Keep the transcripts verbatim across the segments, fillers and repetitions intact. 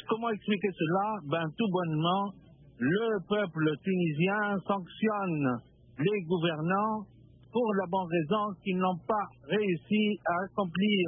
Comment expliquer cela? Ben, tout bonnement, le peuple tunisien sanctionne les gouvernants pour la bonne raison qu'ils n'ont pas réussi à accomplir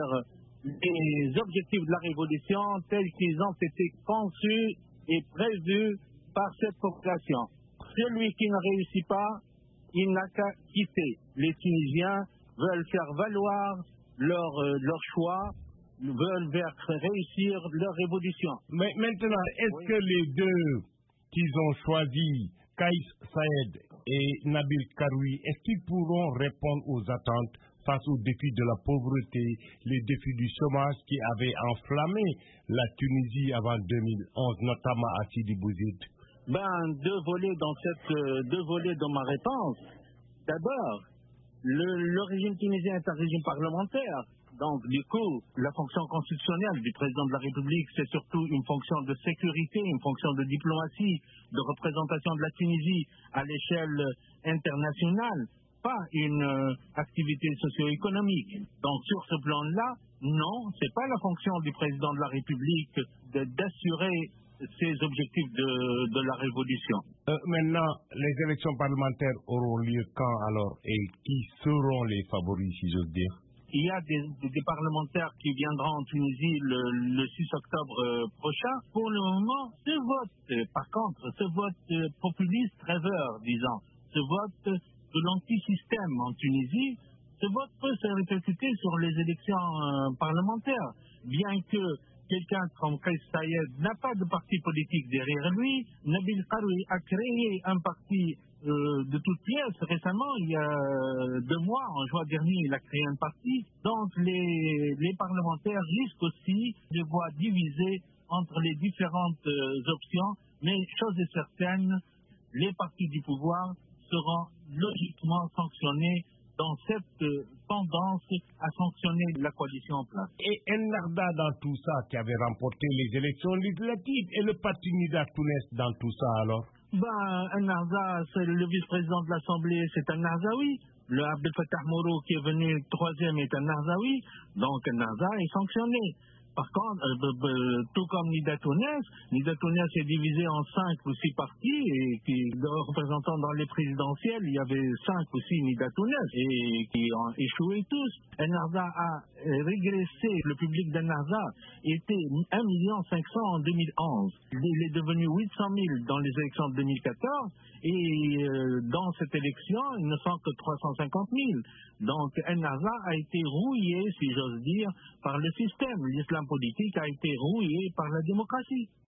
les objectifs de la révolution tels qu'ils ont été conçus et prévus par cette population. Celui qui ne réussit pas, il n'a qu'à quitter. Les Tunisiens veulent faire valoir leur, euh, leur choix, veulent faire réussir leur révolution. Mais maintenant, est-ce oui. que les deux qu'ils ont choisis, Kais Saied et Nabil Karoui, est-ce qu'ils pourront répondre aux attentes face aux défis de la pauvreté, les défis du chômage qui avaient enflammé la Tunisie avant deux mille onze, notamment à Sidi Bouzid? Ben, deux volets dans cette, euh, deux volets dans ma réponse. D'abord, le, le régime tunisien est un régime parlementaire. Donc, du coup, la fonction constitutionnelle du président de la République, c'est surtout une fonction de sécurité, une fonction de diplomatie, de représentation de la Tunisie à l'échelle internationale, pas une euh, activité socio-économique. Donc, sur ce plan-là, non, c'est pas la fonction du président de la République de, d'assurer ces objectifs de, de la révolution. Euh, maintenant, les élections parlementaires auront lieu quand alors et qui seront les favoris, si j'ose dire? Il y a des, des, des parlementaires qui viendront en Tunisie le, le six octobre euh, prochain. Pour le moment, ce vote, euh, par contre, ce vote euh, populiste rêveur, disons, ce vote de l'antisystème en Tunisie, ce vote peut se répercuter sur les élections euh, parlementaires, bien que quelqu'un comme Kais Saied n'a pas de parti politique derrière lui. Nabil Karoui a créé un parti euh, de toutes pièces récemment, il y a deux mois, en juin dernier, il a créé un parti. Donc les, les parlementaires risquent aussi de voir diviser entre les différentes euh, options, mais chose est certaine, les partis du pouvoir seront logiquement sanctionnés dans cette euh, tendance à sanctionner la coalition en place. Et Ennahda dans tout ça, qui avait remporté les élections législatives, et le parti Nida Tounes dans tout ça alors? Ben, Ennahda, c'est le vice-président de l'Assemblée, c'est un Narzaoui. Le Abdel Fattah Mouro qui est venu troisième est un Narzaoui. Donc Ennahda est sanctionné. Par contre, euh, euh, tout comme Nida Tounes, Nida Tounes est divisé en cinq ou six partis et qui, représentant dans les présidentielles, il y avait cinq ou six Nida Tounes et qui ont échoué tous. Ennahda a régressé, le public d'Ennahda était un million cinq cents en deux mille onze. Il est devenu huit cent mille dans les élections de deux mille quatorze et euh, dans cette élection, il ne sont que trois cent cinquante mille. Donc Ennahda a été rouillé, si j'ose dire, par le système. L'islam politique a été rouillé par la démocratie.